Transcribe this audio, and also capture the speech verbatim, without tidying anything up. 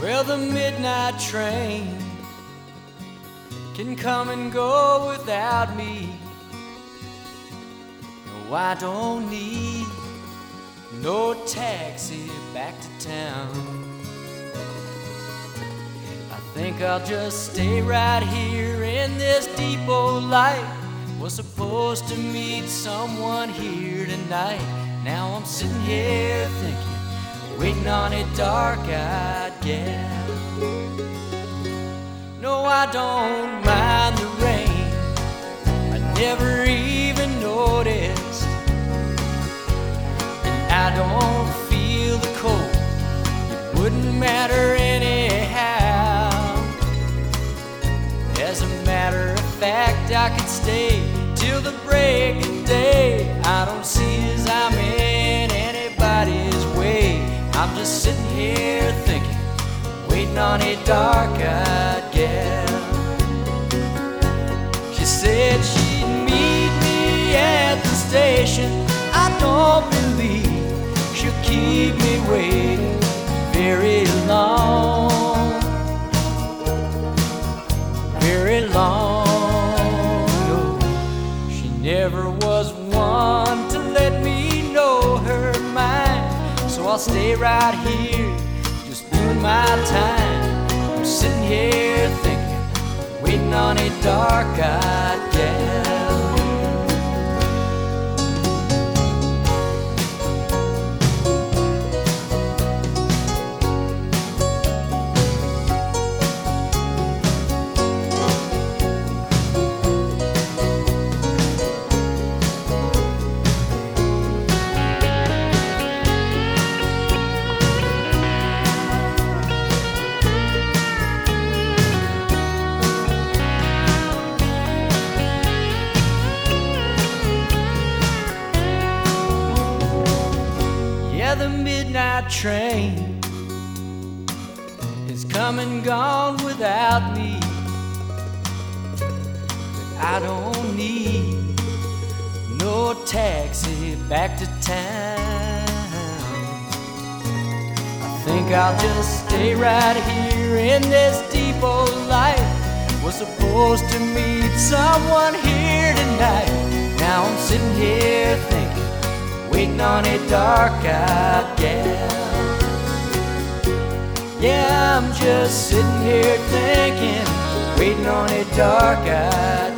Well, the midnight train can come and go without me. No, I don't need no taxi back to town. I think I'll just stay right here in this depot light. Was supposed to meet someone here tonight. Now I'm sitting here thinking, waiting on a dark-eyed gal. No, I don't mind the rain, I never even noticed. And I don't feel the cold, it wouldn't matter anyhow. As a matter of fact, I could stay till the break of day. I don't see as I'm in anybody's way. I'm just sitting here thinking, waiting on a dark-eyed gal. She said she'd meet me at the station. I don't believe she'll keep me waiting very long, very long. No, she never was one to let me know her mind. So I'll stay right here, just doing my time. I'm sitting here thinking, waiting on a dark-eyed gal. The midnight train has come and gone without me, but I don't need no taxi back to town. I think I'll just stay right here in this depot light. Was supposed to meet someone here tonight. Now I'm sitting here thinking, waiting on a dark-eyed gal. Yeah, I'm just sitting here thinking, waiting on a dark-eyed